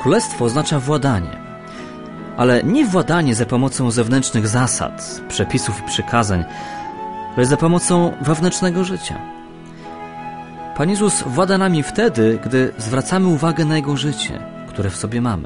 Królestwo oznacza władanie, ale nie władanie za pomocą zewnętrznych zasad, przepisów i przykazań, lecz za pomocą wewnętrznego życia. Pan Jezus włada nami wtedy, gdy zwracamy uwagę na Jego życie, które w sobie mamy.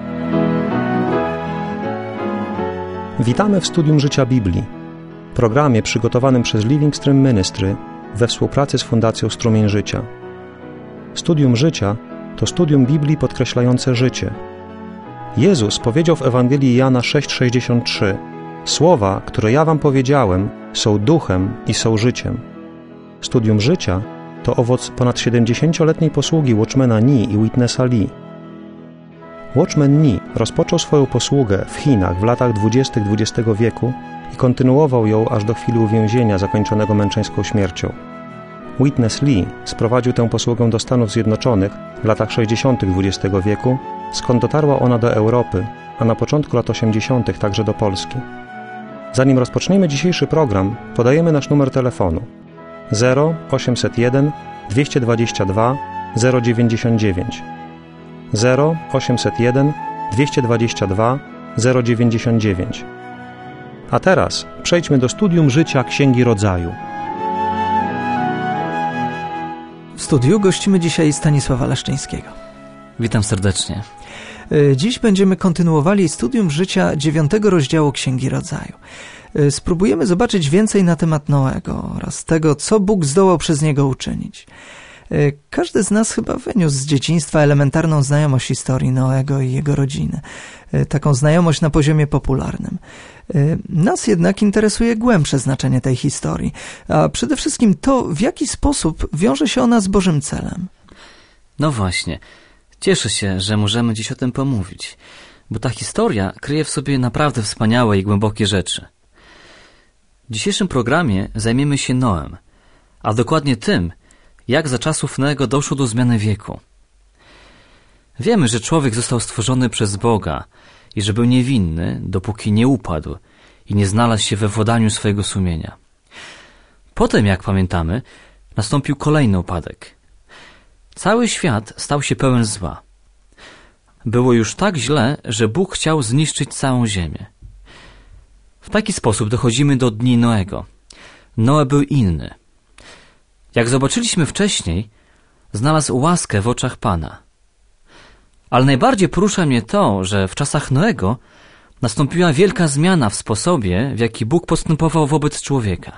Witamy w Studium Życia Biblii, programie przygotowanym przez Living Stream Ministry we współpracy z Fundacją Strumień Życia. Studium Życia to studium Biblii podkreślające życie. Jezus powiedział w Ewangelii Jana 6,63: Słowa, które ja wam powiedziałem, są duchem i są życiem. Studium Życia to owoc ponad 70-letniej posługi Watchmana Nee i Witnessa Lee. Watchman Nee rozpoczął swoją posługę w Chinach w latach 20. XX wieku i kontynuował ją aż do chwili uwięzienia zakończonego męczeńską śmiercią. Witness Lee sprowadził tę posługę do Stanów Zjednoczonych w latach 60. XX wieku, skąd dotarła ona do Europy, a na początku lat 80. także do Polski. Zanim rozpoczniemy dzisiejszy program, podajemy nasz numer telefonu 0801 222 099 0801 222 099. A teraz przejdźmy do studium życia Księgi Rodzaju. W studiu gościmy dzisiaj Stanisława Leszczyńskiego. Witam serdecznie. Dziś będziemy kontynuowali studium życia 9 rozdziału Księgi Rodzaju. Spróbujemy zobaczyć więcej na temat Noego oraz tego, co Bóg zdołał przez niego uczynić. Każdy z nas chyba wyniósł z dzieciństwa elementarną znajomość historii Noego i jego rodziny. Taką znajomość na poziomie popularnym. Nas jednak interesuje głębsze znaczenie tej historii, a przede wszystkim to, w jaki sposób wiąże się ona z Bożym celem. No właśnie, cieszę się, że możemy dziś o tym pomówić, bo ta historia kryje w sobie naprawdę wspaniałe i głębokie rzeczy. W dzisiejszym programie zajmiemy się Noem, a dokładnie tym, jak za czasów Noego doszło do zmiany wieku. Wiemy, że człowiek został stworzony przez Boga i że był niewinny, dopóki nie upadł i nie znalazł się we władaniu swojego sumienia. Potem, jak pamiętamy, nastąpił kolejny upadek. Cały świat stał się pełen zła. Było już tak źle, że Bóg chciał zniszczyć całą ziemię. W taki sposób dochodzimy do dni Noego. Noe był inny. Jak zobaczyliśmy wcześniej, znalazł łaskę w oczach Pana. Ale najbardziej porusza mnie to, że w czasach Noego nastąpiła wielka zmiana w sposobie, w jaki Bóg postępował wobec człowieka.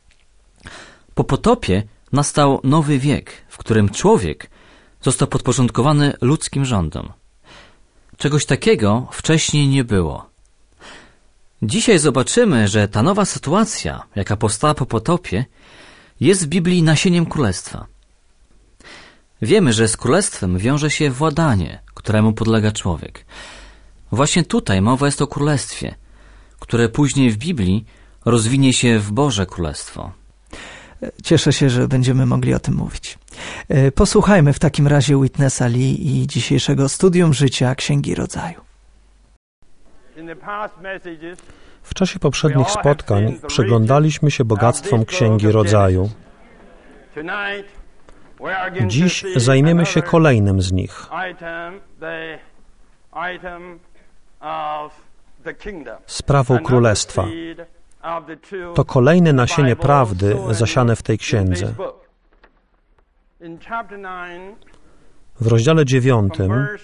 Po potopie nastał nowy wiek, w którym człowiek został podporządkowany ludzkim rządom. Czegoś takiego wcześniej nie było. Dzisiaj zobaczymy, że ta nowa sytuacja, jaka powstała po potopie, jest w Biblii nasieniem królestwa. Wiemy, że z królestwem wiąże się władanie, któremu podlega człowiek. Właśnie tutaj mowa jest o królestwie, które później w Biblii rozwinie się w Boże Królestwo. Cieszę się, że będziemy mogli o tym mówić. Posłuchajmy w takim razie Witnessa Lee i dzisiejszego studium życia Księgi Rodzaju. W czasie poprzednich spotkań przyglądaliśmy się bogactwom Księgi Rodzaju. Dziś zajmiemy się kolejnym z nich. Sprawą Królestwa. To kolejne nasienie prawdy zasiane w tej księdze. W rozdziale 9,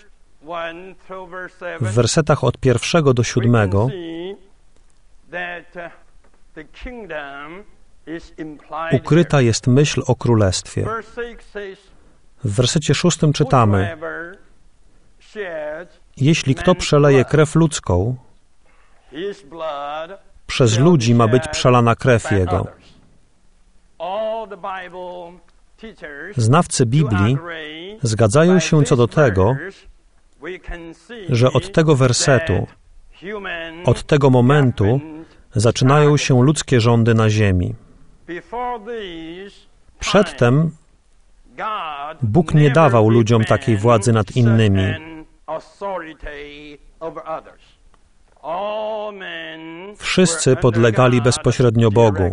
w wersetach od 1 do 7, ukryta jest myśl o królestwie. W wersecie 6 czytamy: Jeśli kto przeleje krew ludzką, przez ludzi ma być przelana krew jego. Znawcy Biblii zgadzają się co do tego, że od tego wersetu, od tego momentu zaczynają się ludzkie rządy na ziemi. Przedtem Bóg nie dawał ludziom takiej władzy nad innymi. Wszyscy podlegali bezpośrednio Bogu.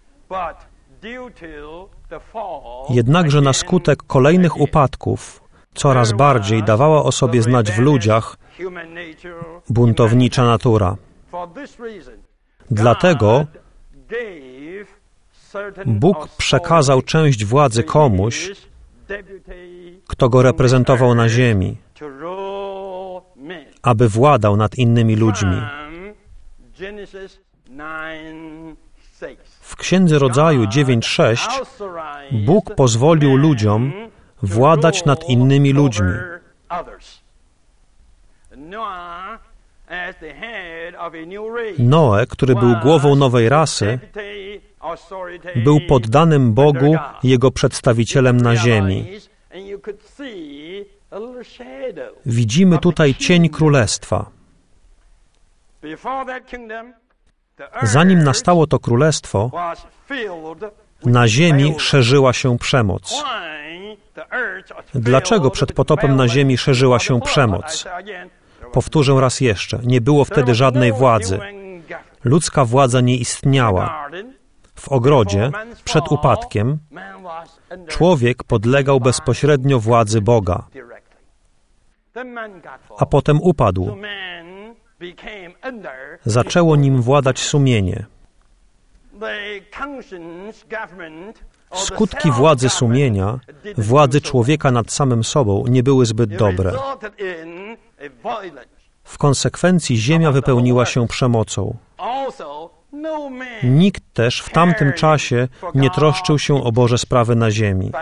Jednakże na skutek kolejnych upadków Coraz bardziej dawała o sobie znać w ludziach buntownicza natura. Dlatego Bóg przekazał część władzy komuś, kto go reprezentował na ziemi, aby władał nad innymi ludźmi. W Księdze Rodzaju 9:6 Bóg pozwolił ludziom władać nad innymi ludźmi. Noe, który był głową nowej rasy, był poddanym Bogu, Jego przedstawicielem na ziemi. Widzimy tutaj cień królestwa. Zanim nastało to królestwo, na ziemi szerzyła się przemoc. Dlaczego przed potopem na ziemi szerzyła się przemoc? Powtórzę raz jeszcze, nie było wtedy żadnej władzy. Ludzka władza nie istniała. W ogrodzie, przed upadkiem, człowiek podlegał bezpośrednio władzy Boga, a potem upadł. Zaczęło nim władać sumienie. Skutki władzy sumienia, władzy człowieka nad samym sobą nie były zbyt dobre. W konsekwencji ziemia wypełniła się przemocą. Nikt też w tamtym czasie nie troszczył się o Boże sprawy na ziemi.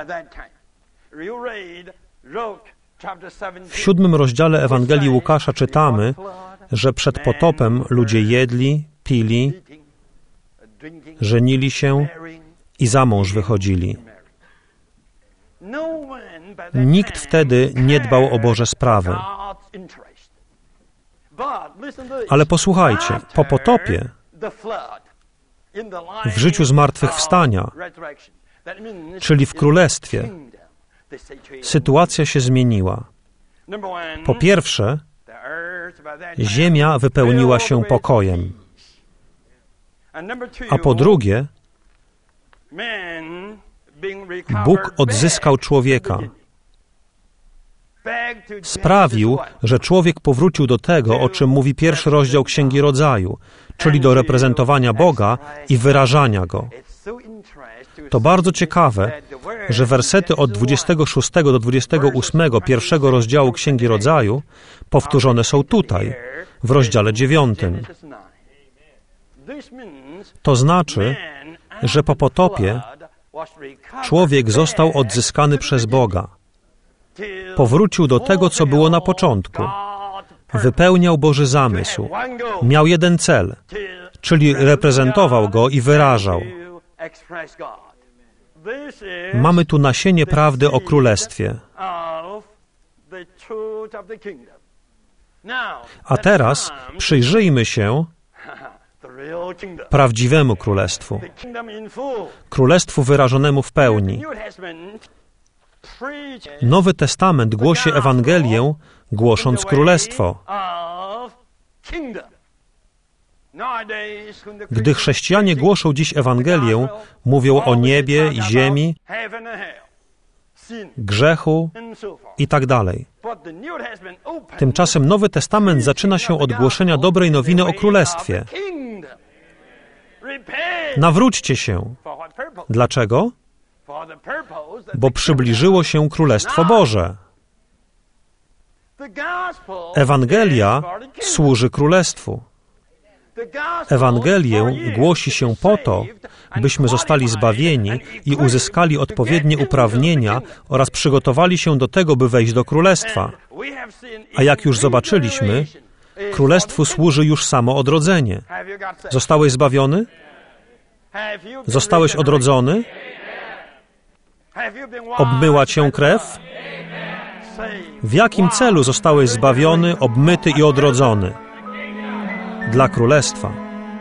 W 7 rozdziale Ewangelii Łukasza czytamy, że przed potopem ludzie jedli, pili, żenili się i za mąż wychodzili. Nikt wtedy nie dbał o Boże sprawy. Ale posłuchajcie, po potopie, w życiu zmartwychwstania, czyli w królestwie, sytuacja się zmieniła. Po pierwsze, ziemia wypełniła się pokojem. A po drugie, Bóg odzyskał człowieka. Sprawił, że człowiek powrócił do tego, o czym mówi 1 rozdział Księgi Rodzaju, czyli do reprezentowania Boga i wyrażania Go. To bardzo ciekawe, że wersety od 26 do 28 1 rozdziału Księgi Rodzaju powtórzone są tutaj, w rozdziale 9. To znaczy, że po potopie człowiek został odzyskany przez Boga. Powrócił do tego, co było na początku. Wypełniał Boży zamysł. Miał jeden cel, czyli reprezentował Go i wyrażał. Mamy tu nasienie prawdy o Królestwie. A teraz przyjrzyjmy się prawdziwemu Królestwu. Królestwu wyrażonemu w pełni. Nowy Testament głosi Ewangelię, głosząc Królestwo. Gdy chrześcijanie głoszą dziś Ewangelię, mówią o niebie i ziemi, grzechu i tak dalej. Tymczasem Nowy Testament zaczyna się od głoszenia dobrej nowiny o Królestwie. Nawróćcie się. Dlaczego? Bo przybliżyło się Królestwo Boże. Ewangelia służy Królestwu. Ewangelię głosi się po to, byśmy zostali zbawieni i uzyskali odpowiednie uprawnienia oraz przygotowali się do tego, by wejść do Królestwa. A jak już zobaczyliśmy, Królestwu służy już samo odrodzenie. Zostałeś zbawiony? Zostałeś odrodzony? Obmyła cię krew? W jakim celu zostałeś zbawiony, obmyty i odrodzony? Dla Królestwa.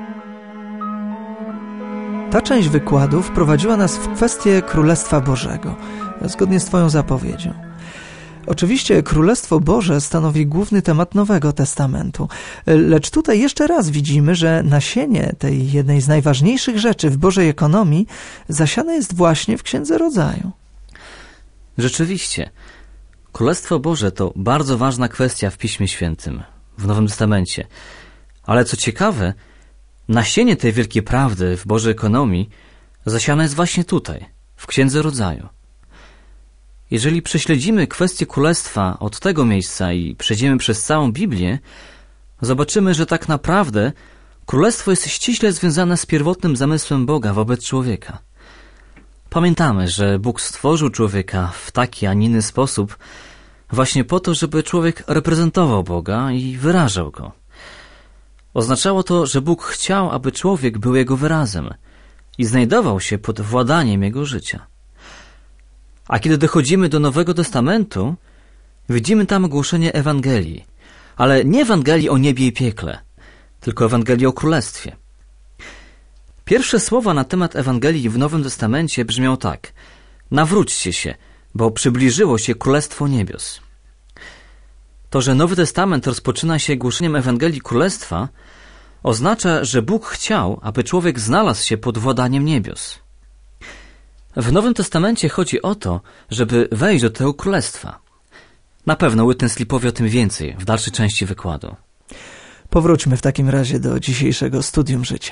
Ta część wykładu wprowadziła nas w kwestię Królestwa Bożego, zgodnie z Twoją zapowiedzią. Oczywiście Królestwo Boże stanowi główny temat Nowego Testamentu, lecz tutaj jeszcze raz widzimy, że nasienie tej jednej z najważniejszych rzeczy w Bożej ekonomii zasiane jest właśnie w Księdze Rodzaju. Rzeczywiście, Królestwo Boże to bardzo ważna kwestia w Piśmie Świętym, w Nowym Testamencie. Ale co ciekawe, nasienie tej wielkiej prawdy w Bożej ekonomii zasiane jest właśnie tutaj, w Księdze Rodzaju. Jeżeli prześledzimy kwestię królestwa od tego miejsca i przejdziemy przez całą Biblię, zobaczymy, że tak naprawdę królestwo jest ściśle związane z pierwotnym zamysłem Boga wobec człowieka. Pamiętamy, że Bóg stworzył człowieka w taki, a nie inny sposób właśnie po to, żeby człowiek reprezentował Boga i wyrażał Go. Oznaczało to, że Bóg chciał, aby człowiek był Jego wyrazem i znajdował się pod władaniem Jego życia. A kiedy dochodzimy do Nowego Testamentu, widzimy tam głoszenie Ewangelii, ale nie Ewangelii o niebie i piekle, tylko Ewangelii o Królestwie. Pierwsze słowa na temat Ewangelii w Nowym Testamencie brzmią tak: nawróćcie się, bo przybliżyło się Królestwo Niebios. To, że Nowy Testament rozpoczyna się głoszeniem Ewangelii Królestwa, oznacza, że Bóg chciał, aby człowiek znalazł się pod władaniem niebios. W Nowym Testamencie chodzi o to, żeby wejść do tego królestwa. Na pewno Witness Lee powie o tym więcej w dalszej części wykładu. Powróćmy w takim razie do dzisiejszego studium życia.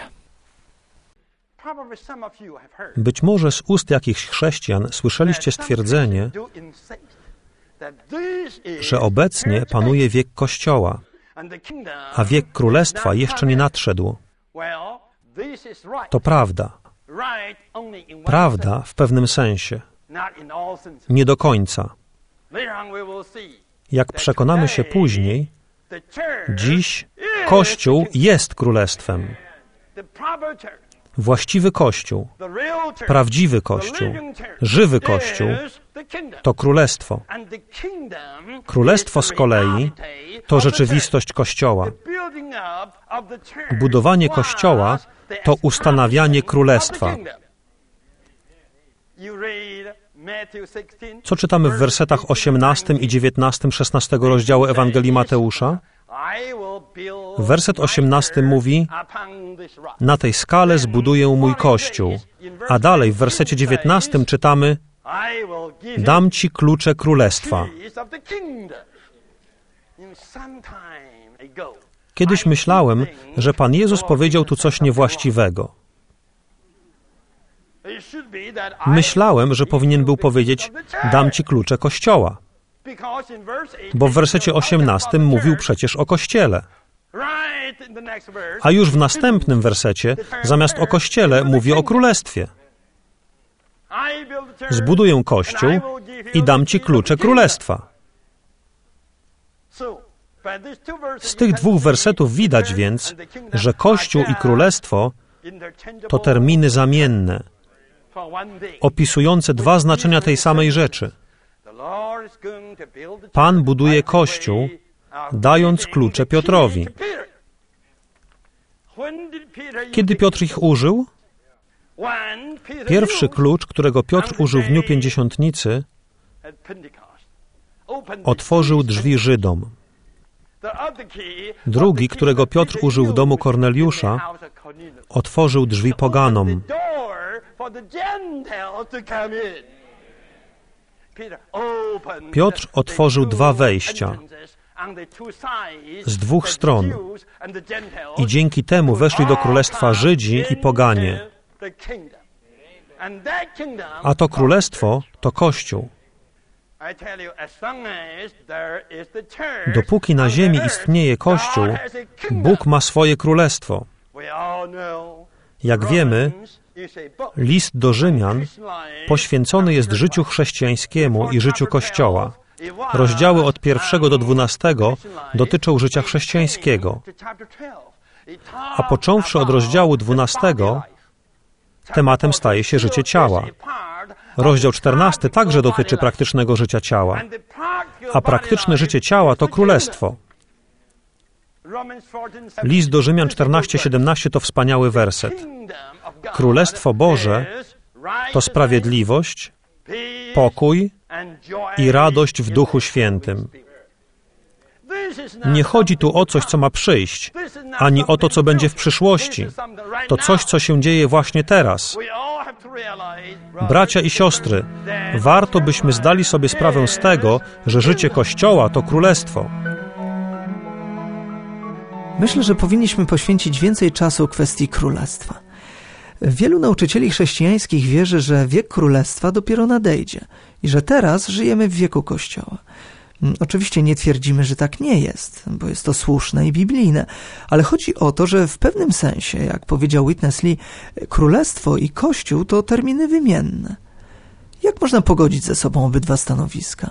Być może z ust jakichś chrześcijan słyszeliście stwierdzenie, że obecnie panuje wiek Kościoła, a wiek Królestwa jeszcze nie nadszedł. To prawda. Prawda w pewnym sensie. Nie do końca. Jak przekonamy się później, dziś Kościół jest Królestwem. Właściwy Kościół, prawdziwy Kościół, żywy Kościół to Królestwo. Królestwo z kolei to rzeczywistość Kościoła. Budowanie Kościoła to ustanawianie Królestwa. Co czytamy w wersetach 18 i 19 16 rozdziału Ewangelii Mateusza? Werset 18 mówi: na tej skale zbuduję mój Kościół. A dalej w wersecie 19 czytamy: dam ci klucze Królestwa. Kiedyś myślałem, że Pan Jezus powiedział tu coś niewłaściwego. Myślałem, że powinien był powiedzieć: dam ci klucze Kościoła. Bo w wersecie 18 mówił przecież o Kościele. A już w następnym wersecie zamiast o Kościele mówi o Królestwie. Zbuduję Kościół i dam ci klucze Królestwa. Z tych dwóch wersetów widać więc, że Kościół i Królestwo to terminy zamienne, opisujące dwa znaczenia tej samej rzeczy. Pan buduje Kościół, dając klucze Piotrowi. Kiedy Piotr ich użył? Pierwszy klucz, którego Piotr użył w dniu Pięćdziesiątnicy, otworzył drzwi Żydom. Drugi, którego Piotr użył w domu Korneliusza, otworzył drzwi poganom. Piotr otworzył dwa wejścia z dwóch stron i dzięki temu weszli do królestwa Żydzi i poganie. A to królestwo to Kościół. Dopóki na ziemi istnieje Kościół, Bóg ma swoje królestwo. Jak wiemy, list do Rzymian poświęcony jest życiu chrześcijańskiemu i życiu Kościoła. Rozdziały od 1 do 12 dotyczą życia chrześcijańskiego. A począwszy od rozdziału 12, tematem staje się życie ciała. Rozdział 14 także dotyczy praktycznego życia ciała. A praktyczne życie ciała to królestwo. List do Rzymian 14:17 to wspaniały werset. Królestwo Boże to sprawiedliwość, pokój i radość w Duchu Świętym. Nie chodzi tu o coś, co ma przyjść, ani o to, co będzie w przyszłości. To coś, co się dzieje właśnie teraz. Bracia i siostry, warto byśmy zdali sobie sprawę z tego, że życie Kościoła to królestwo. Myślę, że powinniśmy poświęcić więcej czasu kwestii królestwa. Wielu nauczycieli chrześcijańskich wierzy, że wiek królestwa dopiero nadejdzie i że teraz żyjemy w wieku Kościoła. Oczywiście nie twierdzimy, że tak nie jest, bo jest to słuszne i biblijne, ale chodzi o to, że w pewnym sensie, jak powiedział Witness Lee, królestwo i Kościół to terminy wymienne. Jak można pogodzić ze sobą obydwa stanowiska?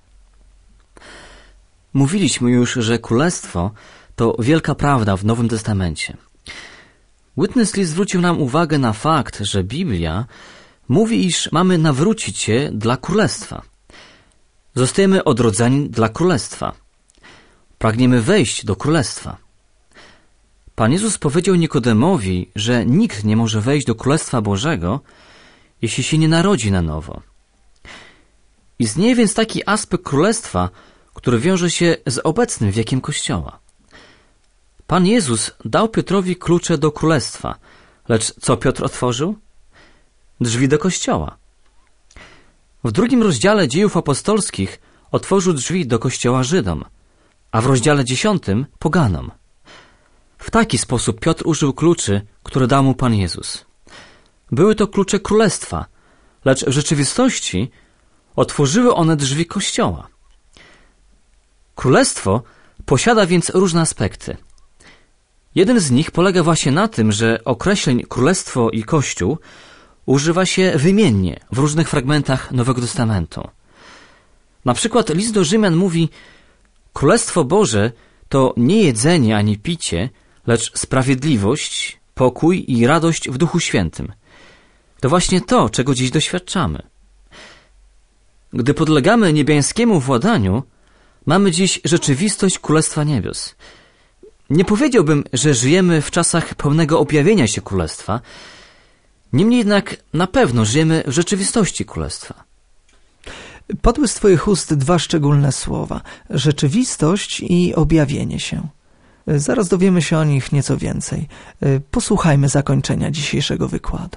Mówiliśmy już, że królestwo to wielka prawda w Nowym Testamencie. Witness Lee zwrócił nam uwagę na fakt, że Biblia mówi, iż mamy nawrócić się dla królestwa. Zostajemy odrodzeni dla królestwa. Pragniemy wejść do królestwa. Pan Jezus powiedział Nikodemowi, że nikt nie może wejść do Królestwa Bożego, jeśli się nie narodzi na nowo. Istnieje więc taki aspekt królestwa, który wiąże się z obecnym wiekiem Kościoła. Pan Jezus dał Piotrowi klucze do królestwa, lecz co Piotr otworzył? Drzwi do Kościoła. W 2 rozdziale Dziejów Apostolskich otworzył drzwi do Kościoła Żydom, a w rozdziale 10 poganom. W taki sposób Piotr użył kluczy, które dał mu Pan Jezus. Były to klucze królestwa, lecz w rzeczywistości otworzyły one drzwi Kościoła. Królestwo posiada więc różne aspekty. Jeden z nich polega właśnie na tym, że określeń królestwo i Kościół używa się wymiennie w różnych fragmentach Nowego Testamentu. Na przykład list do Rzymian mówi: Królestwo Boże to nie jedzenie ani picie, lecz sprawiedliwość, pokój i radość w Duchu Świętym. To właśnie to, czego dziś doświadczamy. Gdy podlegamy niebiańskiemu władaniu, mamy dziś rzeczywistość Królestwa Niebios. Nie powiedziałbym, że żyjemy w czasach pełnego objawienia się Królestwa, niemniej jednak na pewno żyjemy w rzeczywistości Królestwa. Padły z Twoich ust 2 szczególne słowa: rzeczywistość i objawienie się. Zaraz dowiemy się o nich nieco więcej. Posłuchajmy zakończenia dzisiejszego wykładu.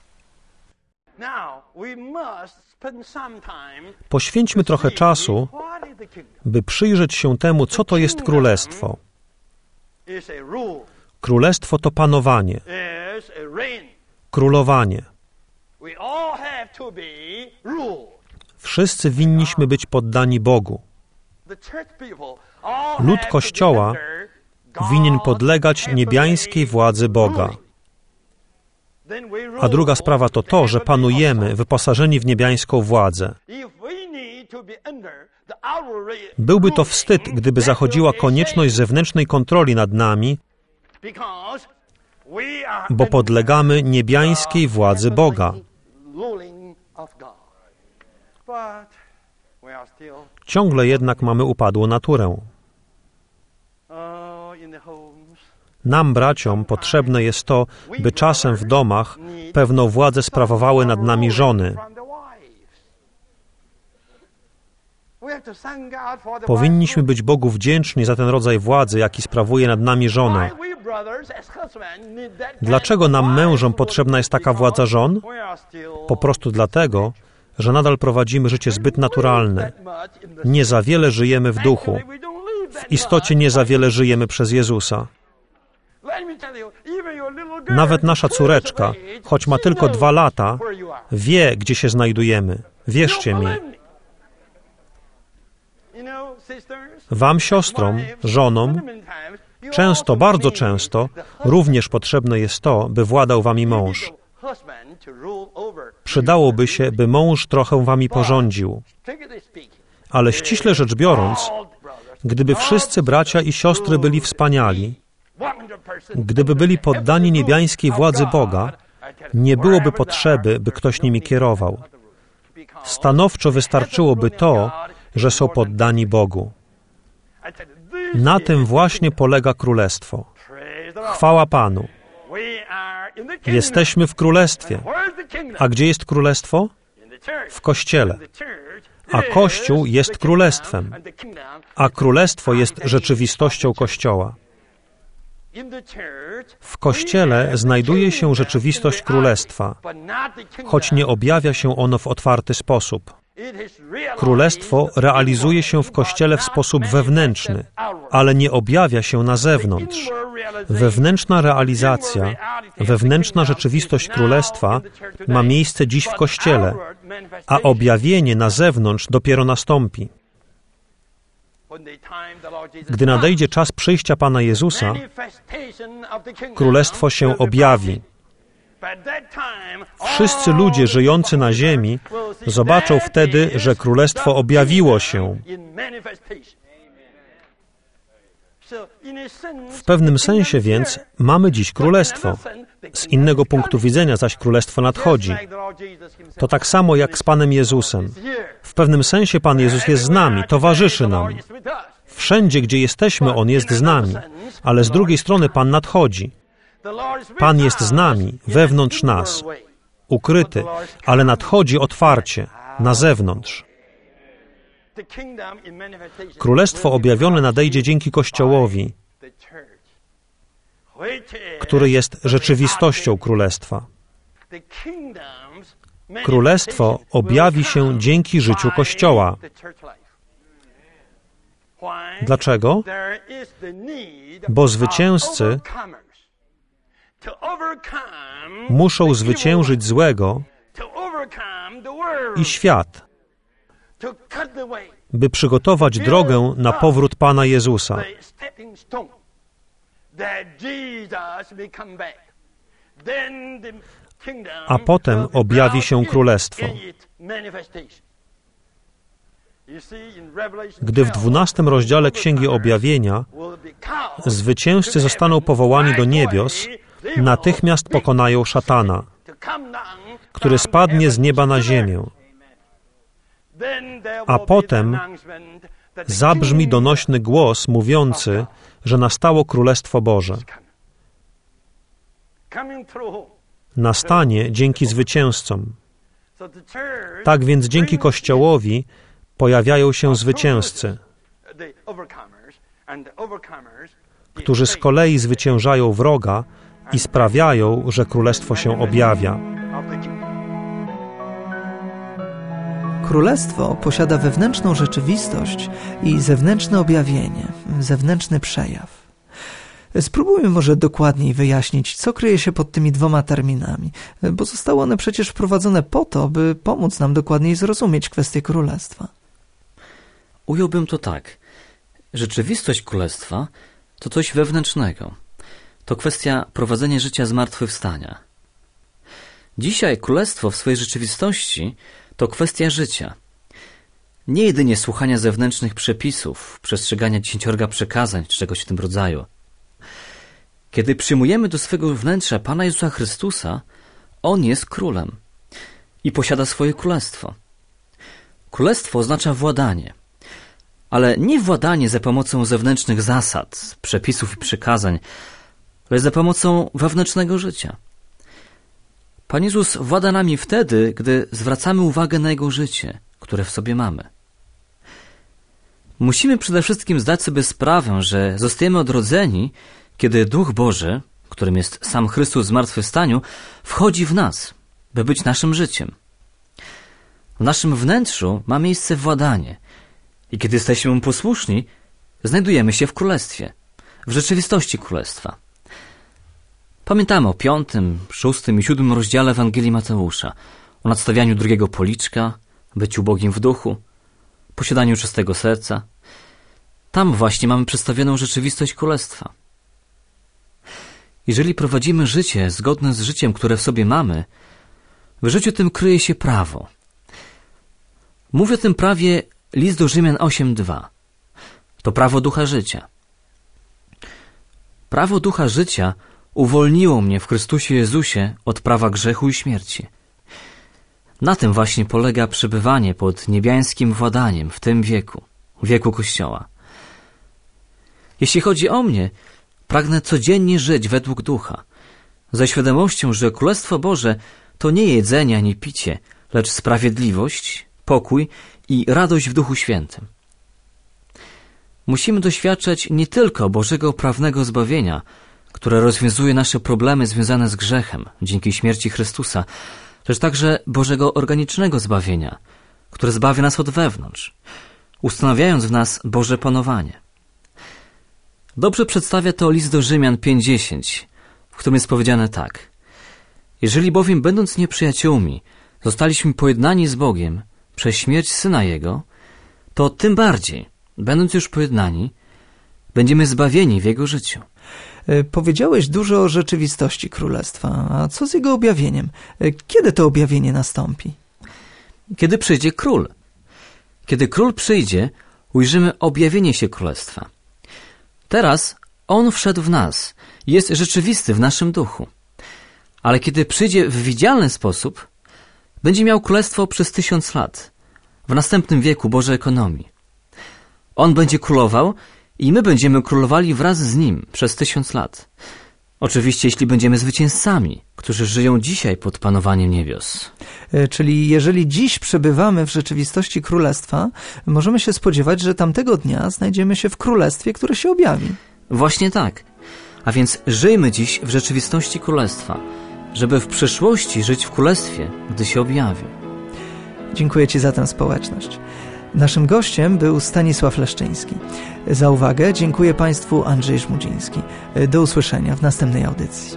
Poświęćmy trochę czasu, by przyjrzeć się temu, co to jest królestwo. Królestwo to panowanie, królowanie. Wszyscy winniśmy być poddani Bogu. Lud Kościoła winien podlegać niebiańskiej władzy Boga. A druga sprawa to to, że panujemy wyposażeni w niebiańską władzę. Byłby to wstyd, gdyby zachodziła konieczność zewnętrznej kontroli nad nami, bo podlegamy niebiańskiej władzy Boga. Ciągle jednak mamy upadłą naturę. Nam, braciom, potrzebne jest to, by czasem w domach pewną władzę sprawowały nad nami żony. Powinniśmy być Bogu wdzięczni za ten rodzaj władzy, jaki sprawuje nad nami żona. Dlaczego nam, mężom, potrzebna jest taka władza żon? Po prostu dlatego, że nadal prowadzimy życie zbyt naturalne. Nie za wiele żyjemy w duchu. W istocie nie za wiele żyjemy przez Jezusa. Nawet nasza córeczka, choć ma tylko 2 lata, wie, gdzie się znajdujemy. Wierzcie mi. Wam, siostrom, żonom, często, bardzo często, również potrzebne jest to, by władał wami mąż. Przydałoby się, by mąż trochę wami porządził. Ale ściśle rzecz biorąc, gdyby wszyscy bracia i siostry byli wspaniali, gdyby byli poddani niebiańskiej władzy Boga, nie byłoby potrzeby, by ktoś nimi kierował. Stanowczo wystarczyłoby to, że są poddani Bogu. Na tym właśnie polega królestwo. Chwała Panu. Jesteśmy w królestwie. A gdzie jest królestwo? W Kościele. A Kościół jest królestwem. A królestwo jest rzeczywistością Kościoła. W Kościele znajduje się rzeczywistość Królestwa, choć nie objawia się ono w otwarty sposób. Królestwo realizuje się w Kościele w sposób wewnętrzny, ale nie objawia się na zewnątrz. Wewnętrzna realizacja, wewnętrzna rzeczywistość Królestwa ma miejsce dziś w Kościele, a objawienie na zewnątrz dopiero nastąpi. Gdy nadejdzie czas przyjścia Pana Jezusa, Królestwo się objawi. Wszyscy ludzie żyjący na ziemi zobaczą wtedy, że Królestwo objawiło się. W pewnym sensie więc mamy dziś Królestwo. Z innego punktu widzenia zaś Królestwo nadchodzi. To tak samo jak z Panem Jezusem. W pewnym sensie Pan Jezus jest z nami, towarzyszy nam. Wszędzie, gdzie jesteśmy, On jest z nami, ale z drugiej strony Pan nadchodzi. Pan jest z nami, wewnątrz nas, ukryty, ale nadchodzi otwarcie, na zewnątrz. Królestwo objawione nadejdzie dzięki Kościołowi, który jest rzeczywistością Królestwa. Królestwo objawi się dzięki życiu Kościoła. Dlaczego? Bo zwycięzcy muszą zwyciężyć złego i świat, by przygotować drogę na powrót Pana Jezusa. A potem objawi się Królestwo. Gdy w 12 rozdziale Księgi Objawienia zwycięzcy zostaną powołani do niebios, natychmiast pokonają szatana, który spadnie z nieba na ziemię. A potem zabrzmi donośny głos mówiący, że nastało Królestwo Boże. Nastanie dzięki zwycięzcom. Tak więc dzięki Kościołowi pojawiają się zwycięzcy, którzy z kolei zwyciężają wroga i sprawiają, że Królestwo się objawia. Królestwo posiada wewnętrzną rzeczywistość i zewnętrzne objawienie, zewnętrzny przejaw. Spróbujmy może dokładniej wyjaśnić, co kryje się pod tymi dwoma terminami, bo zostały one przecież wprowadzone po to, by pomóc nam dokładniej zrozumieć kwestię Królestwa. Ująłbym to tak. Rzeczywistość Królestwa to coś wewnętrznego. To kwestia prowadzenia życia zmartwychwstania. Dzisiaj Królestwo w swojej rzeczywistości to kwestia życia. Nie jedynie słuchania zewnętrznych przepisów, przestrzegania 10 przykazań czy czegoś w tym rodzaju. Kiedy przyjmujemy do swego wnętrza Pana Jezusa Chrystusa, On jest królem i posiada swoje królestwo. Królestwo oznacza władanie, ale nie władanie za pomocą zewnętrznych zasad, przepisów i przykazań, lecz za pomocą wewnętrznego życia. Pan Jezus włada nami wtedy, gdy zwracamy uwagę na Jego życie, które w sobie mamy. Musimy przede wszystkim zdać sobie sprawę, że zostajemy odrodzeni, kiedy Duch Boży, którym jest sam Chrystus w zmartwychwstaniu, wchodzi w nas, by być naszym życiem. W naszym wnętrzu ma miejsce władanie i kiedy jesteśmy Mu posłuszni, znajdujemy się w Królestwie, w rzeczywistości Królestwa. Pamiętamy o 5., 6. i 7. rozdziale Ewangelii Mateusza, o nadstawianiu drugiego policzka, byciu ubogim w duchu, posiadaniu czystego serca. Tam właśnie mamy przedstawioną rzeczywistość Królestwa. Jeżeli prowadzimy życie zgodne z życiem, które w sobie mamy, w życiu tym kryje się prawo. Mówi o tym prawie list do Rzymian 8:2. To prawo ducha życia. Prawo ducha życia uwolniło mnie w Chrystusie Jezusie od prawa grzechu i śmierci. Na tym właśnie polega przebywanie pod niebiańskim władaniem w tym wieku, wieku Kościoła. Jeśli chodzi o mnie, pragnę codziennie żyć według ducha, ze świadomością, że Królestwo Boże to nie jedzenie ani picie, lecz sprawiedliwość, pokój i radość w Duchu Świętym. Musimy doświadczać nie tylko Bożego prawnego zbawienia, które rozwiązuje nasze problemy związane z grzechem dzięki śmierci Chrystusa, lecz także Bożego organicznego zbawienia, które zbawia nas od wewnątrz, ustanawiając w nas Boże panowanie. Dobrze przedstawia to list do Rzymian 5:10, w którym jest powiedziane tak: jeżeli bowiem, będąc nieprzyjaciółmi, zostaliśmy pojednani z Bogiem przez śmierć Syna Jego, to tym bardziej, będąc już pojednani, będziemy zbawieni w Jego życiu. Powiedziałeś dużo o rzeczywistości Królestwa, a co z jego objawieniem? Kiedy to objawienie nastąpi? Kiedy przyjdzie Król. Kiedy Król przyjdzie, ujrzymy objawienie się Królestwa. Teraz On wszedł w nas, jest rzeczywisty w naszym duchu. Ale kiedy przyjdzie w widzialny sposób, będzie miał Królestwo przez 1000 lat, w następnym wieku Bożej ekonomii. On będzie królował i my będziemy królowali wraz z Nim przez 1000 lat. Oczywiście, jeśli będziemy zwycięzcami, którzy żyją dzisiaj pod panowaniem niebios. Czyli jeżeli dziś przebywamy w rzeczywistości Królestwa, możemy się spodziewać, że tamtego dnia znajdziemy się w Królestwie, które się objawi. Właśnie tak. A więc żyjmy dziś w rzeczywistości Królestwa, żeby w przyszłości żyć w Królestwie, gdy się objawi. Dziękuję Ci za tę społeczność. Naszym gościem był Stanisław Leszczyński. Za uwagę dziękuję Państwu Andrzej Żmudziński. Do usłyszenia w następnej audycji.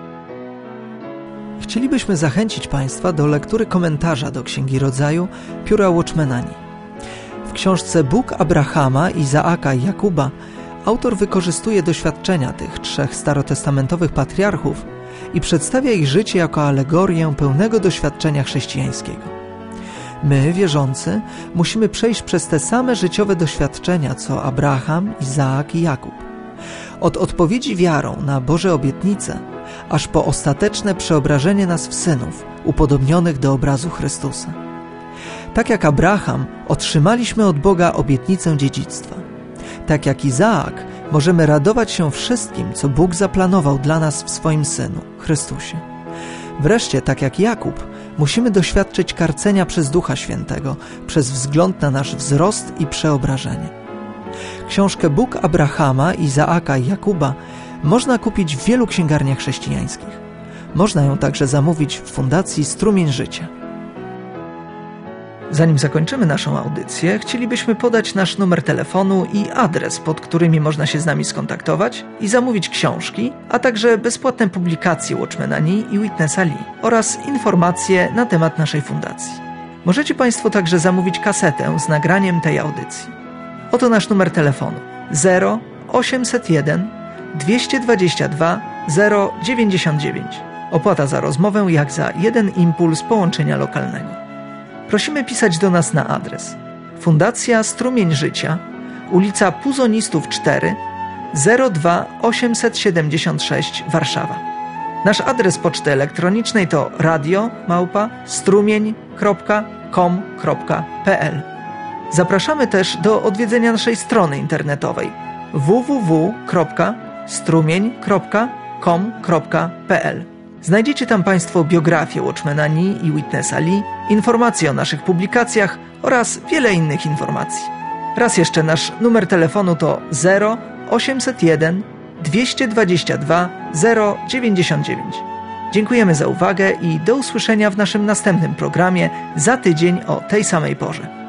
Chcielibyśmy zachęcić Państwa do lektury komentarza do Księgi Rodzaju pióra Watchmenani. W książce Bóg Abrahama, Izaaka i Jakuba autor wykorzystuje doświadczenia tych 3 starotestamentowych patriarchów i przedstawia ich życie jako alegorię pełnego doświadczenia chrześcijańskiego. My, wierzący, musimy przejść przez te same życiowe doświadczenia, co Abraham, Izaak i Jakub. Od odpowiedzi wiarą na Boże obietnice, aż po ostateczne przeobrażenie nas w synów, upodobnionych do obrazu Chrystusa. Tak jak Abraham, otrzymaliśmy od Boga obietnicę dziedzictwa. Tak jak Izaak, możemy radować się wszystkim, co Bóg zaplanował dla nas w swoim Synu, Chrystusie. Wreszcie, tak jak Jakub, musimy doświadczyć karcenia przez Ducha Świętego, przez wzgląd na nasz wzrost i przeobrażenie. Książkę Bóg Abrahama, Izaaka i Jakuba można kupić w wielu księgarniach chrześcijańskich. Można ją także zamówić w Fundacji Strumień Życia. Zanim zakończymy naszą audycję, chcielibyśmy podać nasz numer telefonu i adres, pod którymi można się z nami skontaktować i zamówić książki, a także bezpłatne publikacje Watchmenani i Witnessa Lee oraz informacje na temat naszej fundacji. Możecie Państwo także zamówić kasetę z nagraniem tej audycji. Oto nasz numer telefonu 0801 222 099. Opłata za rozmowę jak za 1 impuls połączenia lokalnego. Prosimy pisać do nas na adres Fundacja Strumień Życia, ulica Puzonistów 4, 02876 Warszawa. Nasz adres poczty elektronicznej to radio@strumień.com.pl. Zapraszamy też do odwiedzenia naszej strony internetowej www.strumień.com.pl. Znajdziecie tam Państwo biografię Watchmenani i Witnessa Lee, informacje o naszych publikacjach oraz wiele innych informacji. Raz jeszcze nasz numer telefonu to 0801 222 099. Dziękujemy za uwagę i do usłyszenia w naszym następnym programie za tydzień o tej samej porze.